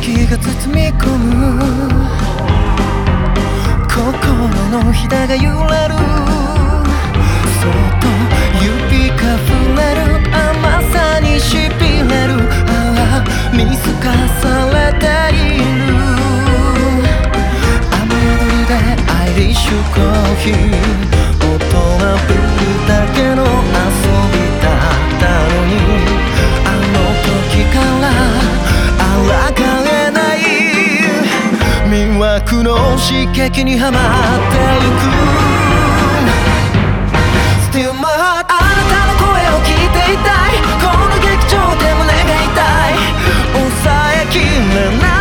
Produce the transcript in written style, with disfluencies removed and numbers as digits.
気が包み込む心のひだが揺れるそっと指が触れる甘さにしびれるああ見透かされている雨宿りでアイリッシュコーヒー大人ぶるだけの遊びだったのにあの時から抗えない魅惑の刺激にはまってゆく Still my heart あなたの声を聞いていたいこの劇場で胸が痛い抑えきれない